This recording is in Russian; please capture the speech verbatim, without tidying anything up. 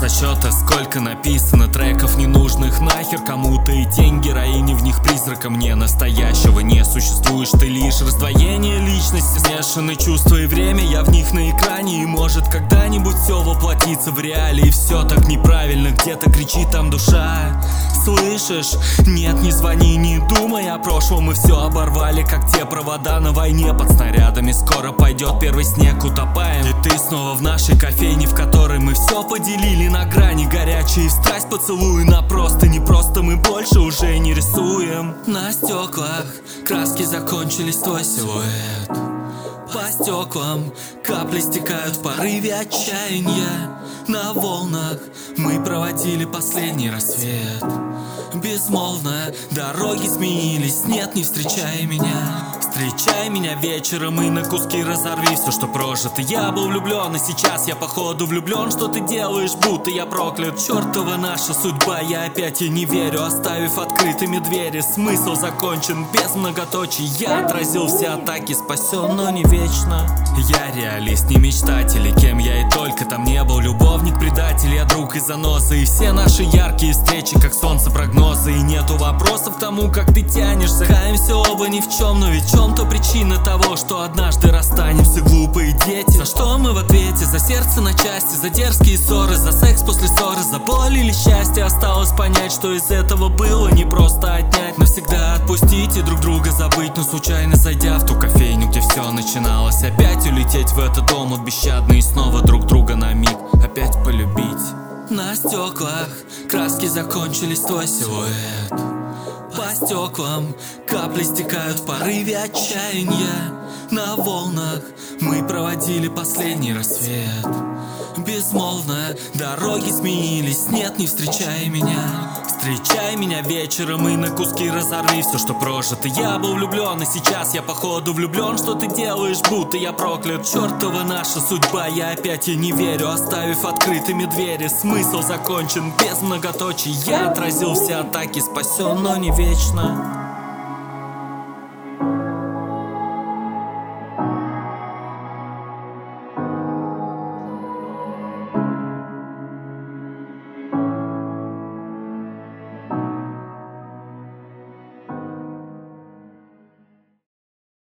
со счета, сколько написано треков ненужных нахер кому-то, и тень героини в них призрака. Мне настоящего не существуешь, ты лишь раздвоение личности. Смешаны чувства и время, я в них на экране, и может когда-нибудь все воплотится в реале. И все так неправильно, где-то кричит там душа. Слышишь? Нет, не звони, не думай о прошлом. Мы все оборвали, как те провода на войне под снарядами. Скоро пойдет первый снег, утопаем. И ты снова в нашей кофейне, в которой мы все поделили на грани. Горячие в страсть поцелуи на просто не просто. Мы больше уже не рисуем. На стеклах краски закончились, твой силуэт. По стеклам капли стекают в порыве отчаяния. На волнах мы проводили последний рассвет. Безмолвно дороги сменились, нет, не встречай меня. Встречай меня вечером и на куски разорви все, что прожито. Я был влюблен, и сейчас я походу влюблен. Что ты делаешь, будто я проклят? Чертова наша судьба, я опять ей не верю. Оставив открытыми двери, смысл закончен без многоточий. Я отразил все атаки, спасен, но не вечно. Я реалист, не мечтатель, и кем я и только там не был. Любовник, предатель, я друг и заноза. И все наши яркие встречи, как солнце прогнозы. И нету вопросов к тому, как ты тянешься. Каемся оба ни в чем, но ведь в чем-то причина того, что однажды расстанемся, глупые дети. За что мы в ответе? За сердце на части, за дерзкие ссоры, за секс после ссоры, за боль или счастье. Осталось понять, что из этого было не просто отнять. Навсегда отпустить и друг друга забыть. Но случайно зайдя в ту кофейню, где все начиналось, опять улететь в этот омут бесщадный и снова друг друга на миг опять полюбить. На стеклах краски закончились, твой силуэт. По стеклам капли стекают в порыве отчаяния. На волнах мы проводили последний рассвет. Безмолвно дороги сменились, нет, не встречай меня. Встречай меня вечером и на куски разорви все, что прожито. Я был влюблен, и сейчас я походу влюблен. Что ты делаешь, будто я проклят? Чертова наша судьба, я опять ей не верю. Оставив открытыми двери, смысл закончен без многоточий. Я отразил все атаки, спасен, но не вечно.